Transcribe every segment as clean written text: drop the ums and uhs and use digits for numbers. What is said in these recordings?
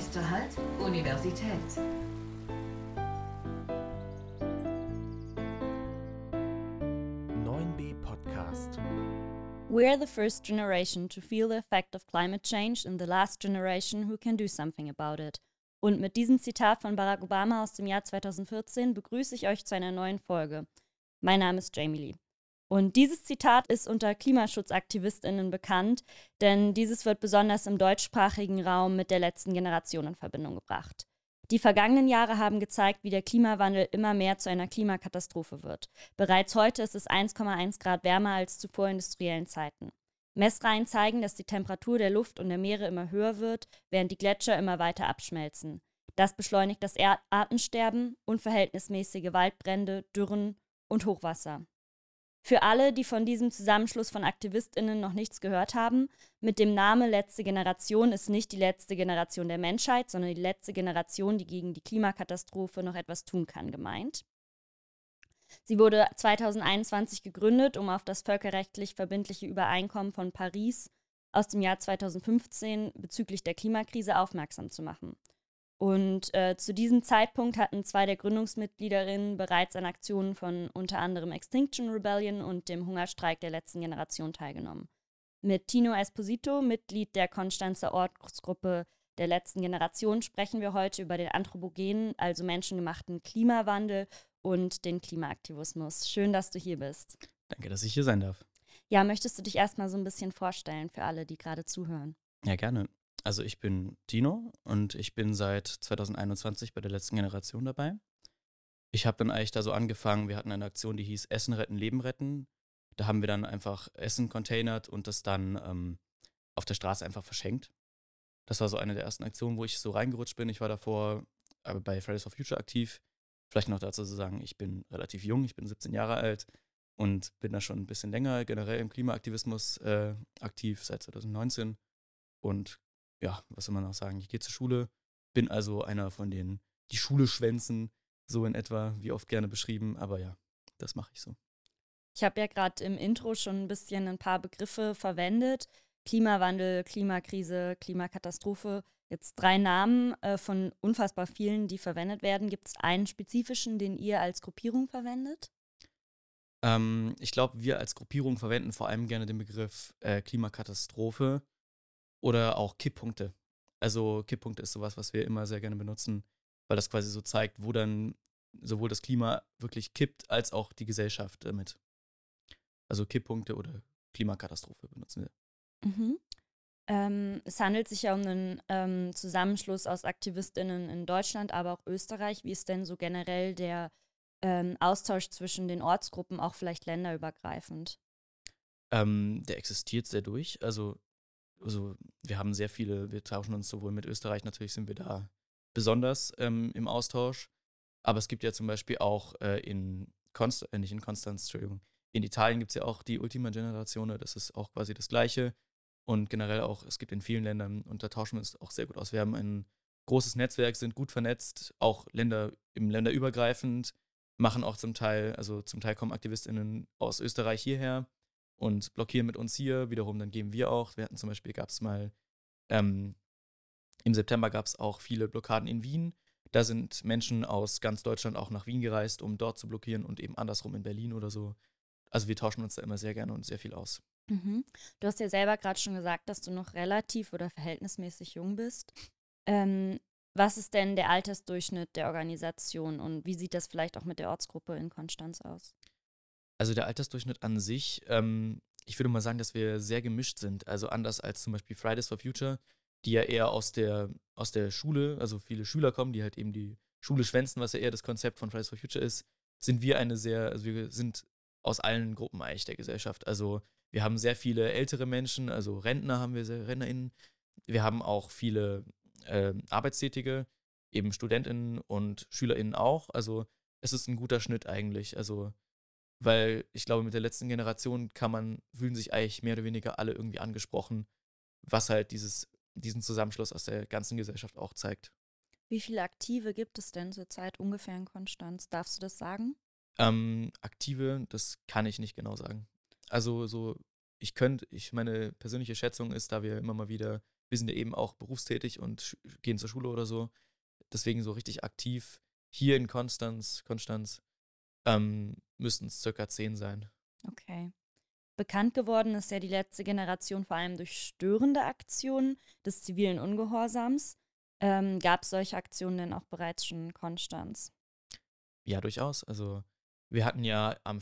Nächster Halt, Universität. Podcast. We are the first generation to feel the effect of climate change and the last generation who can do something about it. Und mit diesem Zitat von Barack Obama aus dem Jahr 2014 begrüße ich euch zu einer neuen Folge. Mein Name ist Jamie Lee. Und dieses Zitat ist unter KlimaschutzaktivistInnen bekannt, denn dieses wird besonders im deutschsprachigen Raum mit der letzten Generation in Verbindung gebracht. Die vergangenen Jahre haben gezeigt, wie der Klimawandel immer mehr zu einer Klimakatastrophe wird. Bereits heute ist es 1,1 Grad wärmer als zu vorindustriellen Zeiten. Messreihen zeigen, dass die Temperatur der Luft und der Meere immer höher wird, während die Gletscher immer weiter abschmelzen. Das beschleunigt das Artensterben, unverhältnismäßige Waldbrände, Dürren und Hochwasser. Für alle, die von diesem Zusammenschluss von AktivistInnen noch nichts gehört haben, mit dem Namen Letzte Generation ist nicht die letzte Generation der Menschheit, sondern die letzte Generation, die gegen die Klimakatastrophe noch etwas tun kann, gemeint. Sie wurde 2021 gegründet, um auf das völkerrechtlich verbindliche Übereinkommen von Paris aus dem Jahr 2015 bezüglich der Klimakrise aufmerksam zu machen. Und zu diesem Zeitpunkt hatten 2 der Gründungsmitgliederinnen bereits an Aktionen von unter anderem Extinction Rebellion und dem Hungerstreik der letzten Generation teilgenommen. Mit Tino Esposito, Mitglied der Konstanzer Ortsgruppe der letzten Generation, sprechen wir heute über den anthropogenen, also menschengemachten Klimawandel und den Klimaaktivismus. Schön, dass du hier bist. Danke, dass ich hier sein darf. Ja, möchtest du dich erstmal so ein bisschen vorstellen für alle, die gerade zuhören? Ja, gerne. Also ich bin Tino und ich bin seit 2021 bei der letzten Generation dabei. Ich habe dann eigentlich da so angefangen, wir hatten eine Aktion, die hieß Essen retten, Leben retten. Da haben wir dann einfach Essen containert und das dann auf der Straße einfach verschenkt. Das war so eine der ersten Aktionen, wo ich so reingerutscht bin. Ich war davor bei Fridays for Future aktiv. Vielleicht noch dazu zu sagen, ich bin relativ jung, ich bin 17 Jahre alt und bin da schon ein bisschen länger generell im Klimaaktivismus aktiv, seit 2019. Und ja, was soll man noch sagen? Ich gehe zur Schule, bin also einer von denen, die Schule schwänzen, so in etwa, wie oft gerne beschrieben. Aber ja, das mache ich so. Ich habe ja gerade im Intro schon ein bisschen ein paar Begriffe verwendet. Klimawandel, Klimakrise, Klimakatastrophe. Jetzt 3 Namen von unfassbar vielen, die verwendet werden. Gibt es einen spezifischen, den ihr als Gruppierung verwendet? Ich glaube, wir als Gruppierung verwenden vor allem gerne den Begriff Klimakatastrophe oder auch Kipppunkte. Also Kipppunkte ist sowas, was wir immer sehr gerne benutzen, weil das quasi so zeigt, wo dann sowohl das Klima wirklich kippt, als auch die Gesellschaft damit. Also Kipppunkte oder Klimakatastrophe benutzen wir. Mhm. Es handelt sich ja um einen Zusammenschluss aus AktivistInnen in Deutschland, aber auch Österreich. Wie ist denn so generell der Austausch zwischen den Ortsgruppen, auch vielleicht länderübergreifend? Der existiert sehr durch. Also wir haben sehr viele, wir tauschen uns sowohl mit Österreich, natürlich sind wir da besonders im Austausch. Aber es gibt ja zum Beispiel auch nicht in Konstanz, Entschuldigung, in Italien gibt es ja auch die Ultima Generazione, das ist auch quasi das Gleiche. Und generell auch, es gibt in vielen Ländern, und da tauschen wir uns auch sehr gut aus. Wir haben ein großes Netzwerk, sind gut vernetzt, auch länderübergreifend, machen auch zum Teil kommen AktivistInnen aus Österreich hierher und blockieren mit uns hier. Wiederum, dann geben wir auch. Wir hatten zum Beispiel, im September gab es auch viele Blockaden in Wien. Da sind Menschen aus ganz Deutschland auch nach Wien gereist, um dort zu blockieren und eben andersrum in Berlin oder so. Also wir tauschen uns da immer sehr gerne und sehr viel aus. Mhm. Du hast ja selber gerade schon gesagt, dass du noch relativ oder verhältnismäßig jung bist. Was ist denn der Altersdurchschnitt der Organisation und wie sieht das vielleicht auch mit der Ortsgruppe in Konstanz aus? Also der Altersdurchschnitt an sich, ich würde mal sagen, dass wir sehr gemischt sind. Also anders als zum Beispiel Fridays for Future, die ja eher aus der Schule, also viele Schüler kommen, die halt eben die Schule schwänzen, was ja eher das Konzept von Fridays for Future ist, sind wir also wir sind aus allen Gruppen eigentlich der Gesellschaft. Also wir haben sehr viele ältere Menschen, also Rentner haben wir, RentnerInnen. Wir haben auch viele Arbeitstätige, eben StudentInnen und SchülerInnen auch. Also es ist ein guter Schnitt eigentlich. Also weil ich glaube, mit der letzten Generation fühlen sich eigentlich mehr oder weniger alle irgendwie angesprochen, was halt diesen Zusammenschluss aus der ganzen Gesellschaft auch zeigt. Wie viele Aktive gibt es denn zurzeit ungefähr in Konstanz? Darfst du das sagen? Aktive, das kann ich nicht genau sagen. Also so, meine persönliche Schätzung ist, da wir immer mal wieder wir sind ja eben auch berufstätig und gehen zur Schule oder so. Deswegen so richtig aktiv hier in Konstanz müssten es circa 10 sein. Okay. Bekannt geworden ist ja die letzte Generation vor allem durch störende Aktionen des zivilen Ungehorsams. Gab es solche Aktionen denn auch bereits schon in Konstanz? Ja, durchaus. Also wir hatten ja am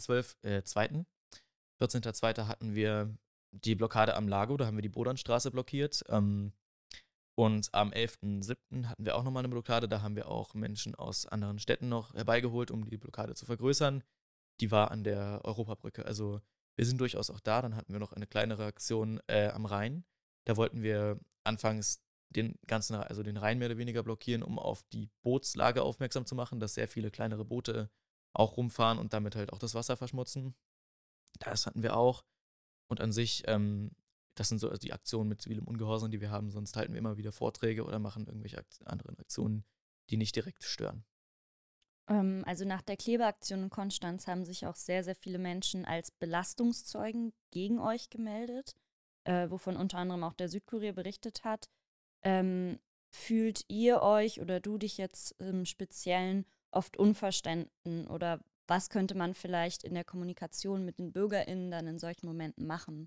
14.2. hatten wir die Blockade am Lago, da haben wir die Bodernstraße blockiert. Und am 11.7. hatten wir auch nochmal eine Blockade, da haben wir auch Menschen aus anderen Städten noch herbeigeholt, um die Blockade zu vergrößern. Die war an der Europabrücke. Also wir sind durchaus auch da. Dann hatten wir noch eine kleinere Aktion am Rhein. Da wollten wir anfangs den Rhein mehr oder weniger blockieren, um auf die Bootslage aufmerksam zu machen, dass sehr viele kleinere Boote auch rumfahren und damit halt auch das Wasser verschmutzen. Das hatten wir auch. Und an sich, das sind so die Aktionen mit zivilem Ungehorsam, die wir haben. Sonst halten wir immer wieder Vorträge oder machen irgendwelche anderen Aktionen, die nicht direkt stören. Also nach der Klebeaktion in Konstanz haben sich auch sehr, sehr viele Menschen als Belastungszeugen gegen euch gemeldet, wovon unter anderem auch der Südkurier berichtet hat. Fühlt ihr euch oder du dich jetzt im Speziellen oft unverstanden oder was könnte man vielleicht in der Kommunikation mit den BürgerInnen dann in solchen Momenten machen?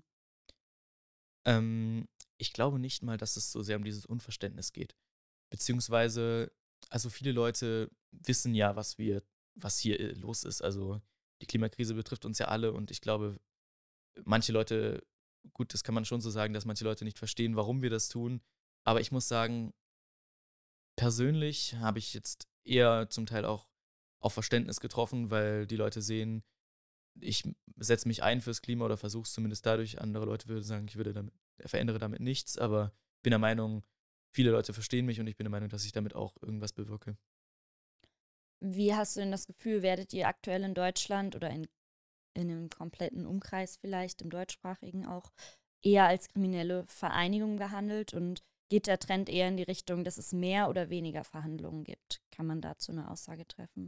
Ich glaube nicht mal, dass es so sehr um dieses Unverständnis geht. Beziehungsweise, also viele Leute wissen ja, was hier los ist. Also die Klimakrise betrifft uns ja alle und ich glaube, manche Leute, gut, das kann man schon so sagen, dass manche Leute nicht verstehen, warum wir das tun. Aber ich muss sagen, persönlich habe ich jetzt eher zum Teil auch auf Verständnis getroffen, weil die Leute sehen, ich setze mich ein fürs Klima oder versuche es zumindest dadurch. Andere Leute würden sagen, verändere damit nichts, aber bin der Meinung, viele Leute verstehen mich und ich bin der Meinung, dass ich damit auch irgendwas bewirke. Wie hast du denn das Gefühl, werdet ihr aktuell in Deutschland oder in einem kompletten Umkreis vielleicht, im deutschsprachigen auch, eher als kriminelle Vereinigung gehandelt und geht der Trend eher in die Richtung, dass es mehr oder weniger Verhandlungen gibt? Kann man dazu eine Aussage treffen?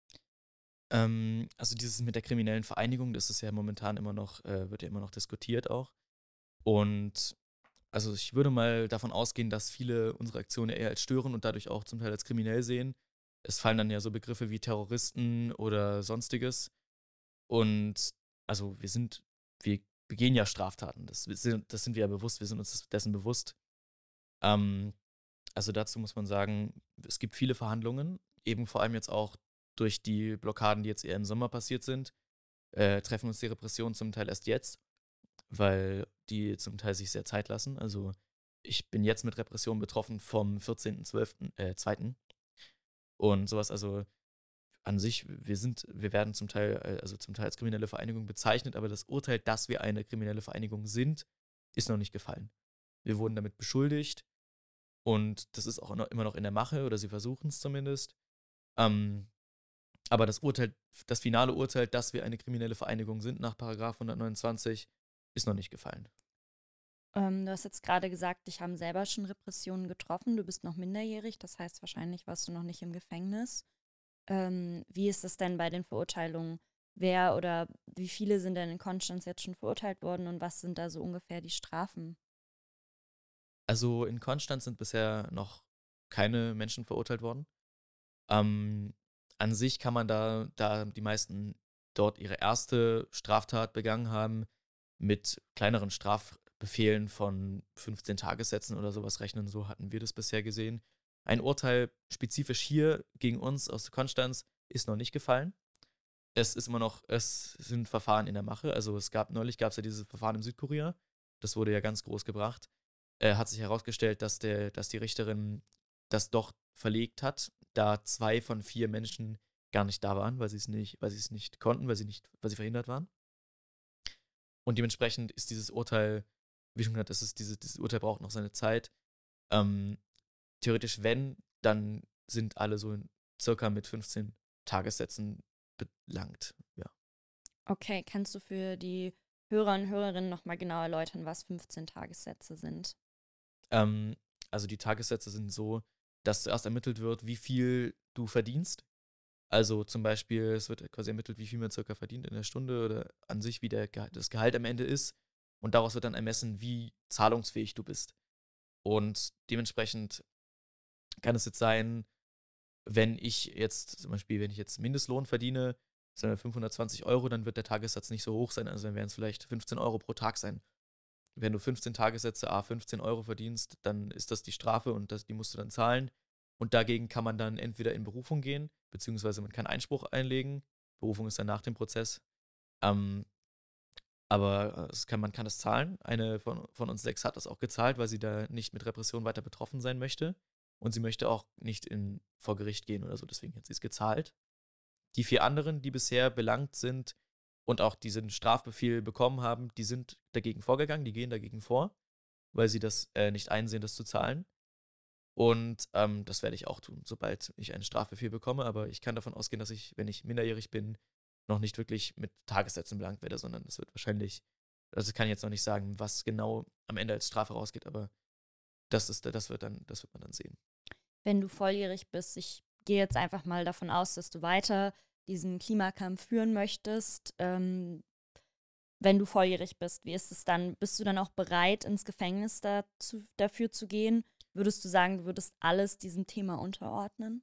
Also dieses mit der kriminellen Vereinigung, das ist ja momentan immer noch, wird ja immer noch diskutiert auch. Und also ich würde mal davon ausgehen, dass viele unsere Aktionen eher als stören und dadurch auch zum Teil als kriminell sehen. Es fallen dann ja so Begriffe wie Terroristen oder sonstiges. Und also wir begehen ja Straftaten. Das sind wir ja bewusst, wir sind uns dessen bewusst. Ähm, also dazu muss man sagen, es gibt viele Verhandlungen, eben vor allem jetzt auch durch die Blockaden, die jetzt eher im Sommer passiert sind, treffen uns die Repressionen zum Teil erst jetzt, weil die zum Teil sich sehr Zeit lassen. Also ich bin jetzt mit Repressionen betroffen vom 14.2. Und sowas, also an sich, wir werden zum Teil als kriminelle Vereinigung bezeichnet, aber das Urteil, dass wir eine kriminelle Vereinigung sind, ist noch nicht gefallen. Wir wurden damit beschuldigt und das ist auch immer noch in der Mache oder sie versuchen es zumindest. Ähm, aber das finale Urteil, dass wir eine kriminelle Vereinigung sind nach Paragraph 129, ist noch nicht gefallen. Du hast jetzt gerade gesagt, dich haben selber schon Repressionen getroffen. Du bist noch minderjährig, das heißt, wahrscheinlich warst du noch nicht im Gefängnis. Wie ist es denn bei den Verurteilungen? Wer oder wie viele sind denn in Konstanz jetzt schon verurteilt worden und was sind da so ungefähr die Strafen? Also in Konstanz sind bisher noch keine Menschen verurteilt worden. Ähm, an sich kann man da die meisten dort ihre erste Straftat begangen haben, mit kleineren Strafbefehlen von 15 Tagessätzen oder sowas rechnen. So hatten wir das bisher gesehen. Ein Urteil spezifisch hier gegen uns aus Konstanz ist noch nicht gefallen. Es sind Verfahren in der Mache. Also neulich gab es ja dieses Verfahren im Südkorea. Das wurde ja ganz groß gebracht. Hat sich herausgestellt, dass die Richterin das doch verlegt hat, da 2 von 4 Menschen gar nicht da waren, weil sie es nicht konnten, weil sie verhindert waren. Und dementsprechend ist dieses Urteil, wie schon gesagt, dieses Urteil braucht noch seine Zeit. Ähm, theoretisch, wenn, dann sind alle so circa mit 15 Tagessätzen belangt. Ja. Okay, kannst du für die Hörer und Hörerinnen nochmal genau erläutern, was 15 Tagessätze sind? Ähm, also die Tagessätze sind so, dass zuerst ermittelt wird, wie viel du verdienst. Also zum Beispiel, es wird quasi ermittelt, wie viel man circa verdient in der Stunde oder an sich, wie das Gehalt am Ende ist. Und daraus wird dann ermessen, wie zahlungsfähig du bist. Und dementsprechend kann es jetzt sein, wenn ich jetzt zum Beispiel, wenn ich jetzt Mindestlohn verdiene, sagen wir 520 Euro, dann wird der Tagessatz nicht so hoch sein. Also dann werden es vielleicht 15 Euro pro Tag sein. Wenn du 15 Tagessätze, 15 Euro verdienst, dann ist das die Strafe und die musst du dann zahlen. Und dagegen kann man dann entweder in Berufung gehen, beziehungsweise man kann Einspruch einlegen. Berufung ist dann nach dem Prozess. Ähm, aber man kann es zahlen. Eine von uns 6 hat das auch gezahlt, weil sie da nicht mit Repression weiter betroffen sein möchte. Und sie möchte auch nicht vor Gericht gehen oder so, deswegen hat sie es gezahlt. Die 4 anderen, die bisher belangt sind und auch diesen Strafbefehl bekommen haben, die sind dagegen vorgegangen, die gehen dagegen vor, weil sie das nicht einsehen, das zu zahlen. Und das werde ich auch tun, sobald ich einen Strafbefehl bekomme. Aber ich kann davon ausgehen, dass ich, wenn ich minderjährig bin, noch nicht wirklich mit Tagessätzen belangt werde, sondern es wird wahrscheinlich, also ich kann jetzt noch nicht sagen, was genau am Ende als Strafe rausgeht, aber das wird man dann sehen. Wenn du volljährig bist, ich gehe jetzt einfach mal davon aus, dass du weiter diesen Klimakampf führen möchtest. Wenn du volljährig bist, wie ist es dann? Bist du dann auch bereit, ins Gefängnis dafür zu gehen? Würdest du sagen, du würdest alles diesem Thema unterordnen?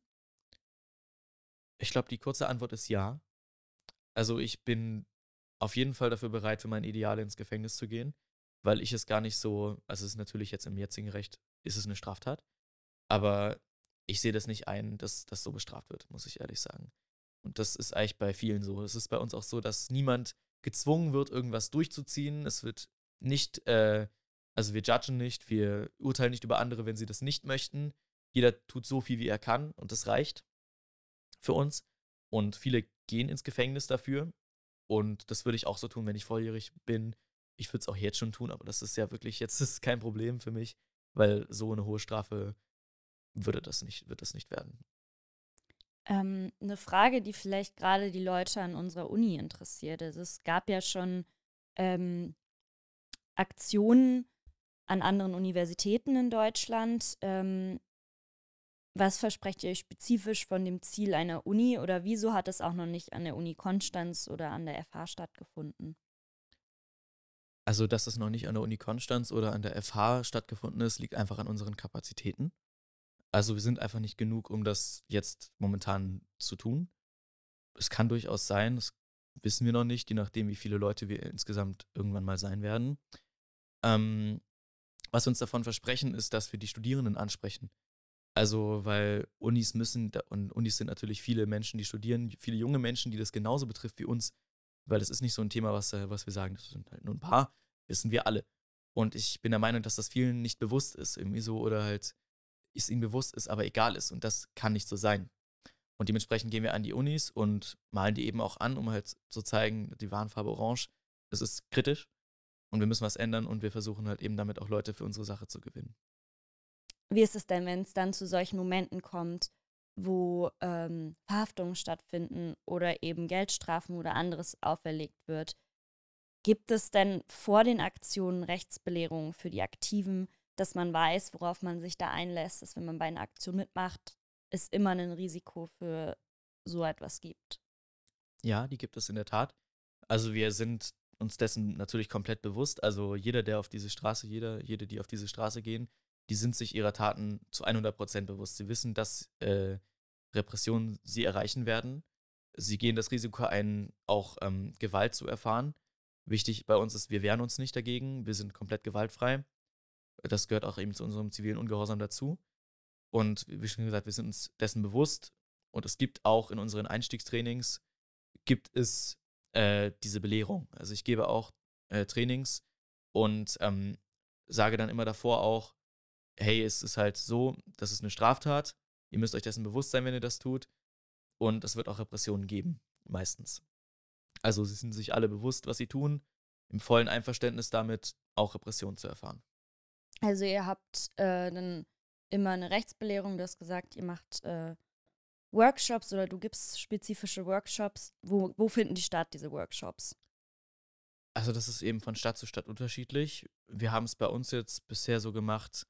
Ich glaube, die kurze Antwort ist ja. Also ich bin auf jeden Fall dafür bereit, für meine Ideale ins Gefängnis zu gehen, weil ich es gar nicht so, also es ist natürlich jetzt im jetzigen Recht, ist es eine Straftat, aber ich sehe das nicht ein, dass das so bestraft wird, muss ich ehrlich sagen. Und das ist eigentlich bei vielen so. Es ist bei uns auch so, dass niemand gezwungen wird, irgendwas durchzuziehen. Es wird nicht, also wir judgen nicht, wir urteilen nicht über andere, wenn sie das nicht möchten. Jeder tut so viel, wie er kann und das reicht für uns. Und viele gehen ins Gefängnis dafür. Und das würde ich auch so tun, wenn ich volljährig bin. Ich würde es auch jetzt schon tun, aber das ist ja wirklich, jetzt ist kein Problem für mich, weil so eine hohe Strafe wird das nicht werden. Eine Frage, die vielleicht gerade die Leute an unserer Uni interessiert. Also es gab ja schon Aktionen an anderen Universitäten in Deutschland. Was versprecht ihr euch spezifisch von dem Ziel einer Uni oder wieso hat es auch noch nicht an der Uni Konstanz oder an der FH stattgefunden? Also, dass es noch nicht an der Uni Konstanz oder an der FH stattgefunden ist, liegt einfach an unseren Kapazitäten. Also, wir sind einfach nicht genug, um das jetzt momentan zu tun. Es kann durchaus sein, das wissen wir noch nicht, je nachdem, wie viele Leute wir insgesamt irgendwann mal sein werden. Ähm, Was wir uns davon versprechen, ist, dass wir die Studierenden ansprechen. Also, weil und Unis sind natürlich viele Menschen, die studieren, viele junge Menschen, die das genauso betrifft wie uns, weil das ist nicht so ein Thema, was wir sagen, das sind halt nur ein paar, wissen wir alle. Und ich bin der Meinung, dass das vielen nicht bewusst ist, irgendwie so, oder halt es ihnen bewusst ist, aber egal ist. Und das kann nicht so sein. Und dementsprechend gehen wir an die Unis und malen die eben auch an, um halt zu zeigen, die Warnfarbe Orange, es ist kritisch und wir müssen was ändern und wir versuchen halt eben damit auch Leute für unsere Sache zu gewinnen. Wie ist es denn, wenn es dann zu solchen Momenten kommt, wo Verhaftungen stattfinden oder eben Geldstrafen oder anderes auferlegt wird? Gibt es denn vor den Aktionen Rechtsbelehrungen für die Aktiven, dass man weiß, worauf man sich da einlässt, dass wenn man bei einer Aktion mitmacht, es immer ein Risiko für so etwas gibt? Ja, die gibt es in der Tat. Also wir sind uns dessen natürlich komplett bewusst. Also jede, die auf diese Straße gehen, die sind sich ihrer Taten zu 100% bewusst. Sie wissen, dass Repressionen sie erreichen werden. Sie gehen das Risiko ein, auch Gewalt zu erfahren. Wichtig bei uns ist, wir wehren uns nicht dagegen. Wir sind komplett gewaltfrei. Das gehört auch eben zu unserem zivilen Ungehorsam dazu. Und wie schon gesagt, wir sind uns dessen bewusst. Und es gibt auch in unseren Einstiegstrainings gibt es diese Belehrung. Also ich gebe auch Trainings und sage dann immer davor auch, hey, es ist halt so, das ist eine Straftat. Ihr müsst euch dessen bewusst sein, wenn ihr das tut. Und es wird auch Repressionen geben, meistens. Also sie sind sich alle bewusst, was sie tun, im vollen Einverständnis damit, auch Repressionen zu erfahren. Also ihr habt dann immer eine Rechtsbelehrung, du hast gesagt, ihr macht Workshops oder du gibst spezifische Workshops. Wo finden die statt, diese Workshops? Also das ist eben von Stadt zu Stadt unterschiedlich. Wir haben es bei uns jetzt bisher so gemacht,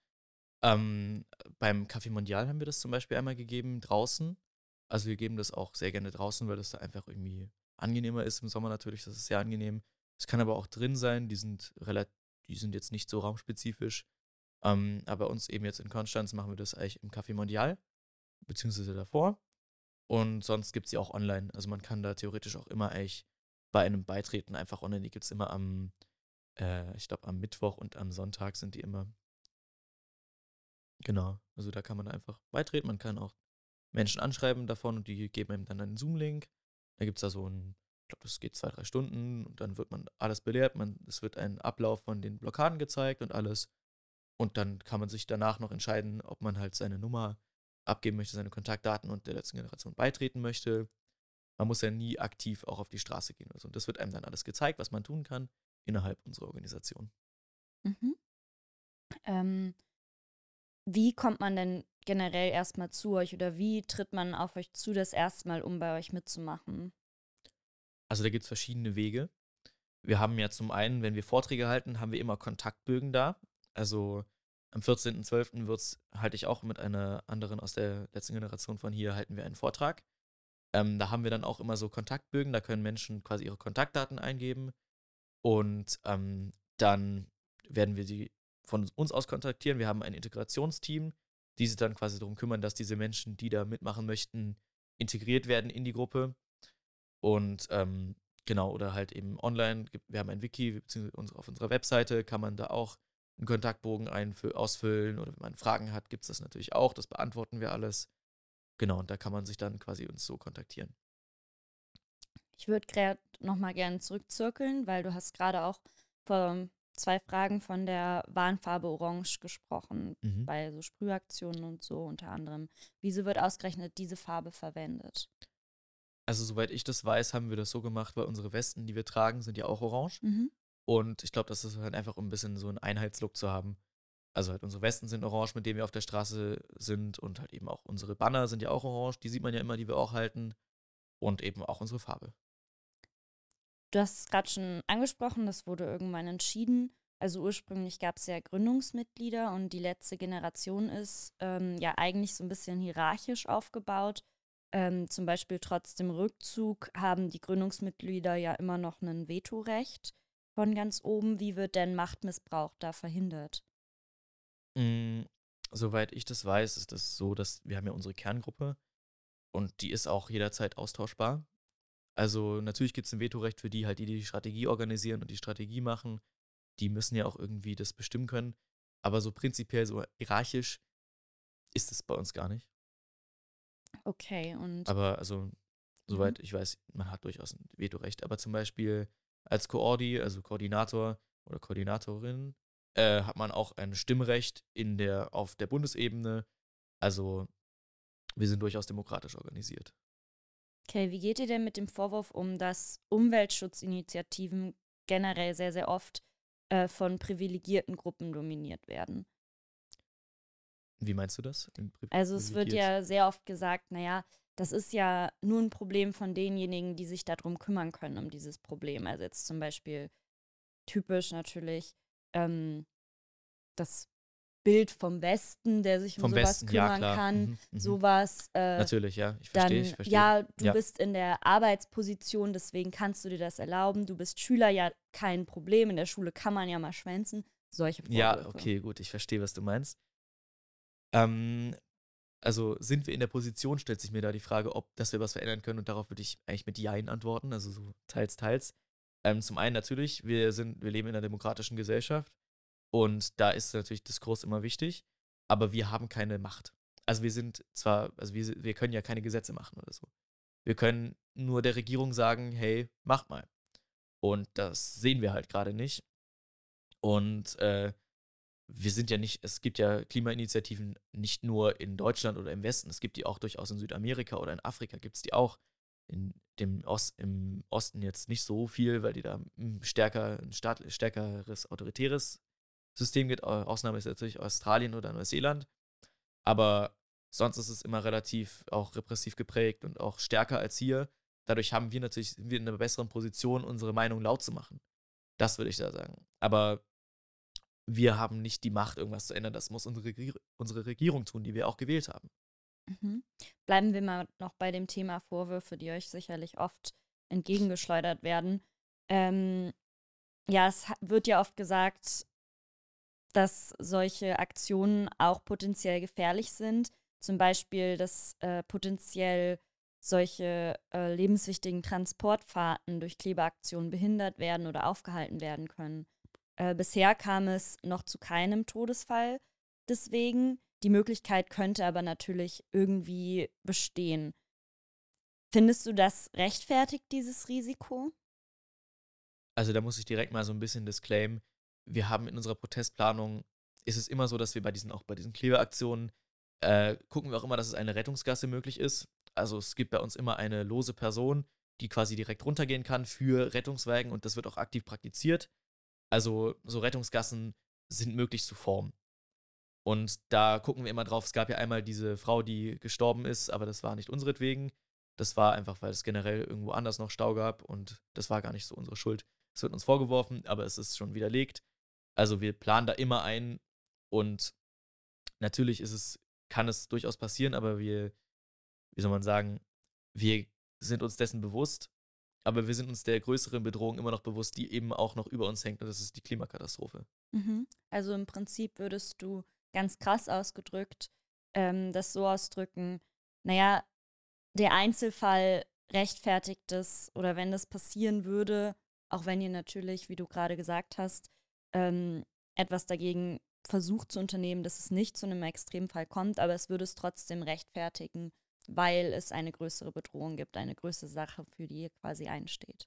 beim Café Mondial haben wir das zum Beispiel einmal gegeben, draußen. Also wir geben das auch sehr gerne draußen, weil das da einfach irgendwie angenehmer ist. Im Sommer natürlich, das ist sehr angenehm. Es kann aber auch drin sein, die sind jetzt nicht so raumspezifisch. Aber bei uns eben jetzt in Konstanz machen wir das eigentlich im Café Mondial, beziehungsweise davor. Und sonst gibt es die auch online. Also man kann da theoretisch auch immer eigentlich bei einem beitreten, einfach online. Die gibt es immer ich glaube am Mittwoch und am Sonntag sind die immer. Genau, also da kann man einfach beitreten. Man kann auch Menschen anschreiben davon und die geben einem dann einen Zoom-Link. Da gibt es da ich glaube, das geht 2, 3 Stunden und dann wird man alles belehrt. Es wird ein Ablauf von den Blockaden gezeigt und alles. Und dann kann man sich danach noch entscheiden, ob man halt seine Nummer abgeben möchte, seine Kontaktdaten und der letzten Generation beitreten möchte. Man muss ja nie aktiv auch auf die Straße gehen oder so. Und das wird einem dann alles gezeigt, was man tun kann innerhalb unserer Organisation. Mhm. Wie kommt man denn generell erstmal zu euch oder wie tritt man auf euch zu, das erste Mal, um bei euch mitzumachen? Also da gibt es verschiedene Wege. Wir haben ja zum einen, wenn wir Vorträge halten, haben wir immer Kontaktbögen da. Also am 14.12. halte ich auch mit einer anderen aus der letzten Generation von hier, halten wir einen Vortrag. Da haben wir dann auch immer so Kontaktbögen, da können Menschen quasi ihre Kontaktdaten eingeben und dann werden wir sie von uns aus kontaktieren. Wir haben ein Integrationsteam, die sich dann quasi darum kümmern, dass diese Menschen, die da mitmachen möchten, integriert werden in die Gruppe. Und genau, oder halt eben online, wir haben ein Wiki, beziehungsweise auf unserer Webseite kann man da auch einen Kontaktbogen ausfüllen oder wenn man Fragen hat, gibt es das natürlich auch, das beantworten wir alles. Genau, und da kann man sich dann quasi uns so kontaktieren. Ich würde gerade nochmal gerne zurückzirkeln, weil du hast gerade auch vor 2 Fragen von der Warnfarbe Orange gesprochen, Mhm. bei so Sprühaktionen und so unter anderem. Wieso wird ausgerechnet diese Farbe verwendet? Also soweit ich das weiß, haben wir das so gemacht, weil unsere Westen, die wir tragen, sind ja auch orange. Mhm. Und ich glaube, das ist halt einfach, um ein bisschen so einen Einheitslook zu haben. Also halt unsere Westen sind orange, mit denen wir auf der Straße sind und halt eben auch unsere Banner sind ja auch orange, die sieht man ja immer, die wir auch halten. Und eben auch unsere Farbe. Du hast es gerade schon angesprochen, das wurde irgendwann entschieden. Also ursprünglich gab es ja Gründungsmitglieder und die letzte Generation ist ja eigentlich so ein bisschen hierarchisch aufgebaut. Zum Beispiel trotz dem Rückzug haben die Gründungsmitglieder ja immer noch ein Vetorecht von ganz oben. Wie wird denn Machtmissbrauch da verhindert? Mm, Soweit ich das weiß, ist das so, dass wir haben ja unsere Kerngruppe und die ist auch jederzeit austauschbar. Also natürlich gibt es ein Vetorecht für die halt, die Strategie organisieren und die Strategie machen. Die müssen ja auch irgendwie das bestimmen können. Aber so prinzipiell, so hierarchisch ist es bei uns gar nicht. Okay, und Aber also, mhm. soweit ich weiß, man hat durchaus ein Vetorecht. Aber zum Beispiel als also Koordinator oder Koordinatorin, hat man auch ein Stimmrecht auf der Bundesebene. Also wir sind durchaus demokratisch organisiert. Okay, wie geht ihr denn mit dem Vorwurf um, dass Umweltschutzinitiativen generell sehr, sehr oft von privilegierten Gruppen dominiert werden? Wie meinst du das? Also es wird Privilegiert? ja sehr oft gesagt, naja, das ist ja nur ein Problem von denjenigen, die sich darum kümmern können, um dieses Problem. Also jetzt zum Beispiel typisch natürlich ähm, das Bild vom Westen, der sich um Vom sowas Westen, ja, kümmern klar. kann, Mhm, mhm. sowas. Natürlich, ja. Ich Dann, verstehe. ja, du Ja. bist in der Arbeitsposition, deswegen kannst du dir das erlauben. Du bist Schüler, ja, kein Problem. In der Schule kann man ja mal schwänzen. Solche Ja, Vorwürfe. okay, gut, ich verstehe, was du meinst. Ähm, also sind wir in der Position, stellt sich mir da die Frage, dass wir was verändern können und darauf würde ich eigentlich mit Jein antworten, also so teils, teils. Zum einen natürlich, wir leben in einer demokratischen Gesellschaft und da ist natürlich Diskurs immer wichtig, aber wir haben keine Macht. Also wir können ja keine Gesetze machen oder so. Wir können nur der Regierung sagen, hey, mach mal. Und das sehen wir halt gerade nicht. Und es gibt ja Klimainitiativen nicht nur in Deutschland oder im Westen, es gibt die auch durchaus in Südamerika oder in Afrika gibt es die auch. Im Osten jetzt nicht so viel, weil die da ein stärkeres autoritäres System gibt. Ausnahme ist natürlich Australien oder Neuseeland. Aber sonst ist es immer relativ auch repressiv geprägt und auch stärker als hier. Dadurch sind wir in einer besseren Position, unsere Meinung laut zu machen. Das würde ich da sagen. Aber wir haben nicht die Macht, irgendwas zu ändern. Das muss unsere Regierung tun, die wir auch gewählt haben. Mhm. Bleiben wir mal noch bei dem Thema Vorwürfe, die euch sicherlich oft entgegengeschleudert werden. Ja, wird ja oft gesagt, dass solche Aktionen auch potenziell gefährlich sind. Zum Beispiel, dass potenziell solche lebenswichtigen Transportfahrten durch Klebeaktionen behindert werden oder aufgehalten werden können. Bisher kam es noch zu keinem Todesfall deswegen. Die Möglichkeit könnte aber natürlich irgendwie bestehen. Findest du das rechtfertigt, dieses Risiko? Also da muss ich direkt mal so ein bisschen disclaimen. Wir haben in unserer Protestplanung, ist es immer so, dass wir auch bei diesen Klebeaktionen, gucken wir auch immer, dass es eine Rettungsgasse möglich ist. Also es gibt bei uns immer eine lose Person, die quasi direkt runtergehen kann für Rettungswagen und das wird auch aktiv praktiziert. Also so Rettungsgassen sind möglich zu formen. Und da gucken wir immer drauf. Es gab ja einmal diese Frau, die gestorben ist, aber das war nicht unseretwegen. Das war einfach, weil es generell irgendwo anders noch Stau gab und das war gar nicht so unsere Schuld. Es wird uns vorgeworfen, aber es ist schon widerlegt. Also wir planen da immer ein und natürlich kann es durchaus passieren, aber wie soll man sagen, wir sind uns dessen bewusst, aber wir sind uns der größeren Bedrohung immer noch bewusst, die eben auch noch über uns hängt und das ist die Klimakatastrophe. Mhm. Also im Prinzip würdest du ganz krass ausgedrückt das so ausdrücken, naja, der Einzelfall rechtfertigt es oder wenn das passieren würde, auch wenn ihr natürlich, wie du gerade gesagt hast, etwas dagegen versucht zu unternehmen, dass es nicht zu einem Extremfall kommt, aber es würde es trotzdem rechtfertigen, weil es eine größere Bedrohung gibt, eine größere Sache, für die ihr quasi einsteht.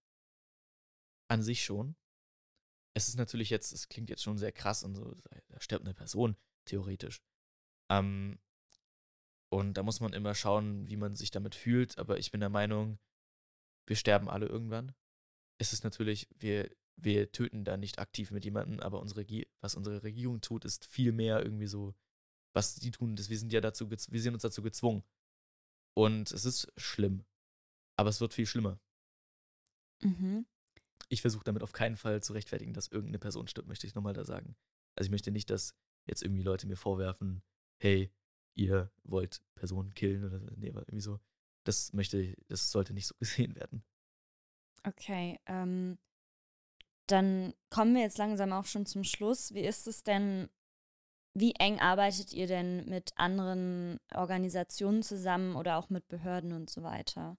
An sich schon. Es ist natürlich jetzt, es klingt jetzt schon sehr krass und so, da stirbt eine Person, theoretisch. Ähm, und da muss man immer schauen, wie man sich damit fühlt, aber ich bin der Meinung, wir sterben alle irgendwann. Es ist natürlich, wir töten da nicht aktiv mit jemandem, aber was unsere Regierung tut, ist viel mehr irgendwie so, was die tun, wir sind ja wir sehen uns dazu gezwungen. Und es ist schlimm, aber es wird viel schlimmer. Mhm. Ich versuche damit auf keinen Fall zu rechtfertigen, dass irgendeine Person stirbt, möchte ich nochmal da sagen. Also ich möchte nicht, dass jetzt irgendwie Leute mir vorwerfen, hey, ihr wollt Personen killen oder nee, aber irgendwie so. Das sollte nicht so gesehen werden. Okay, dann kommen wir jetzt langsam auch schon zum Schluss. Wie ist es denn, wie eng arbeitet ihr denn mit anderen Organisationen zusammen oder auch mit Behörden und so weiter?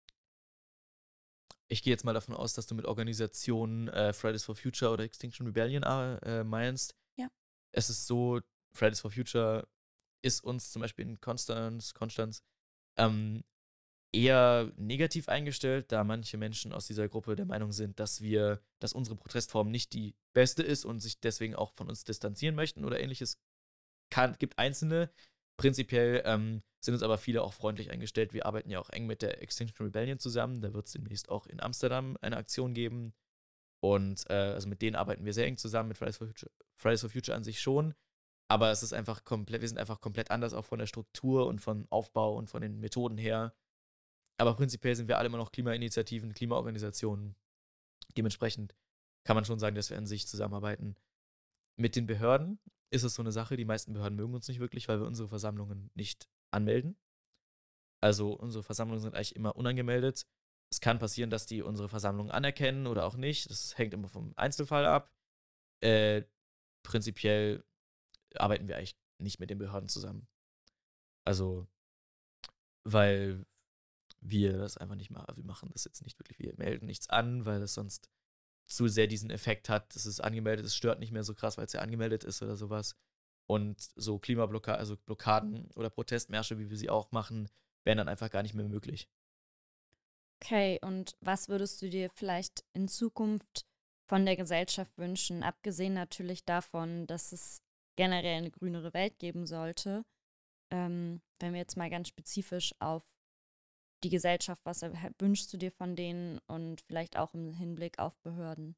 Ich gehe jetzt mal davon aus, dass du mit Organisationen Fridays for Future oder Extinction Rebellion meinst. Ja. Es ist so, Fridays for Future ist uns zum Beispiel in Konstanz ähm, eher negativ eingestellt, da manche Menschen aus dieser Gruppe der Meinung sind, dass unsere Protestform nicht die beste ist und sich deswegen auch von uns distanzieren möchten oder ähnliches. Gibt einzelne. Prinzipiell sind uns aber viele auch freundlich eingestellt. Wir arbeiten ja auch eng mit der Extinction Rebellion zusammen. Da wird es demnächst auch in Amsterdam eine Aktion geben. Und also mit denen arbeiten wir sehr eng zusammen, mit Fridays for Future. Fridays for Future an sich schon. Aber es ist einfach wir sind einfach komplett anders auch von der Struktur und von Aufbau und von den Methoden her. Aber prinzipiell sind wir alle immer noch Klimainitiativen, Klimaorganisationen. Dementsprechend kann man schon sagen, dass wir an sich zusammenarbeiten. Mit den Behörden ist es so eine Sache, die meisten Behörden mögen uns nicht wirklich, weil wir unsere Versammlungen nicht anmelden. Also unsere Versammlungen sind eigentlich immer unangemeldet. Es kann passieren, dass die unsere Versammlungen anerkennen oder auch nicht. Das hängt immer vom Einzelfall ab. Äh, Prinzipiell arbeiten wir eigentlich nicht mit den Behörden zusammen. Also, weil wir das einfach nicht machen. Wir machen das jetzt nicht wirklich. Wir melden nichts an, weil es sonst zu sehr diesen Effekt hat, dass es angemeldet ist, stört nicht mehr so krass, weil es ja angemeldet ist oder sowas. Und so Klimablockaden, also Blockaden oder Protestmärsche, wie wir sie auch machen, wären dann einfach gar nicht mehr möglich. Okay, und was würdest du dir vielleicht in Zukunft von der Gesellschaft wünschen, abgesehen natürlich davon, dass es generell eine grünere Welt geben sollte? Wenn wir jetzt mal ganz spezifisch auf die Gesellschaft, was wünschst du dir von denen und vielleicht auch im Hinblick auf Behörden?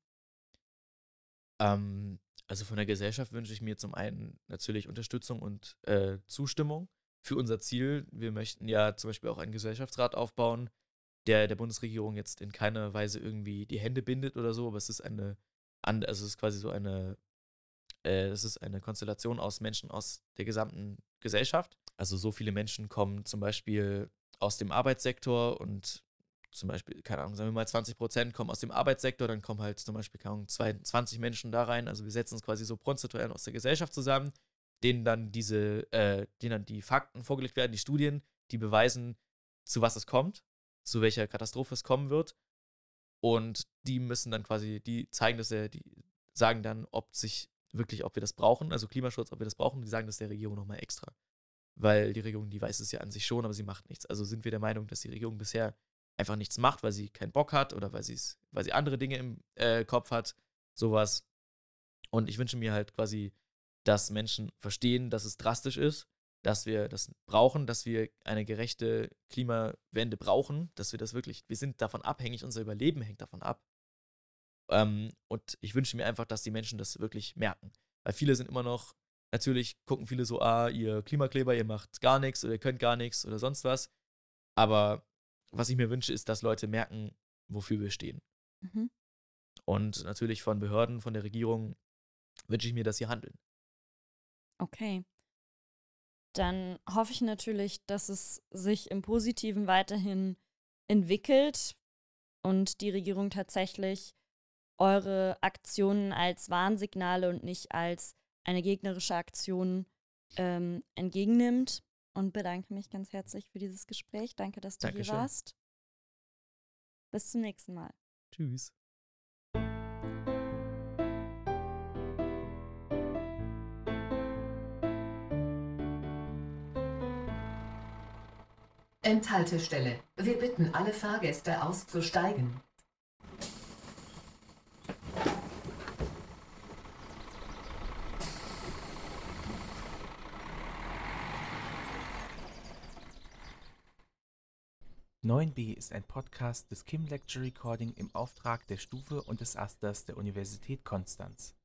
Ähm, also von der Gesellschaft wünsche ich mir zum einen natürlich Unterstützung und Zustimmung für unser Ziel. Wir möchten ja zum Beispiel auch einen Gesellschaftsrat aufbauen, der Bundesregierung jetzt in keiner Weise irgendwie die Hände bindet oder so, aber es ist also es ist quasi so es ist eine Konstellation aus Menschen aus der gesamten Gesellschaft. Also so viele Menschen kommen zum Beispiel aus dem Arbeitssektor und zum Beispiel, keine Ahnung, sagen wir mal 20% kommen aus dem Arbeitssektor, dann kommen halt zum Beispiel, keine Ahnung, 20 Menschen da rein. Also wir setzen uns quasi so prozentuell aus der Gesellschaft zusammen, denen dann die Fakten vorgelegt werden, die Studien, die beweisen, zu was es kommt, zu welcher Katastrophe es kommen wird. Und die müssen dann quasi, die zeigen das, die sagen dann, ob wir das brauchen, also Klimaschutz, ob wir das brauchen, die sagen das der Regierung nochmal extra. Weil die Regierung, die weiß es ja an sich schon, aber sie macht nichts. Also sind wir der Meinung, dass die Regierung bisher einfach nichts macht, weil sie keinen Bock hat oder weil sie andere Dinge im Kopf hat, sowas. Und ich wünsche mir halt quasi, dass Menschen verstehen, dass es drastisch ist, dass wir das brauchen, dass wir eine gerechte Klimawende brauchen, dass wir das wirklich, wir sind davon abhängig, unser Überleben hängt davon ab. Und ich wünsche mir einfach, dass die Menschen das wirklich merken. Weil viele sind immer noch, natürlich gucken viele so, ihr Klimakleber, ihr macht gar nichts oder ihr könnt gar nichts oder sonst was. Aber was ich mir wünsche, ist, dass Leute merken, wofür wir stehen. Mhm. Und natürlich von Behörden, von der Regierung wünsche ich mir, dass sie handeln. Okay. Dann hoffe ich natürlich, dass es sich im Positiven weiterhin entwickelt und die Regierung tatsächlich eure Aktionen als Warnsignale und nicht als eine gegnerische Aktion entgegennimmt, und bedanke mich ganz herzlich für dieses Gespräch. Danke, dass du Dankeschön. hier warst. Bis zum nächsten Mal. Tschüss. Endhaltestelle. Wir bitten alle Fahrgäste auszusteigen. (9b) ist ein Podcast des Kim Lecture Recording im Auftrag der Stufe und des Asters der Universität Konstanz.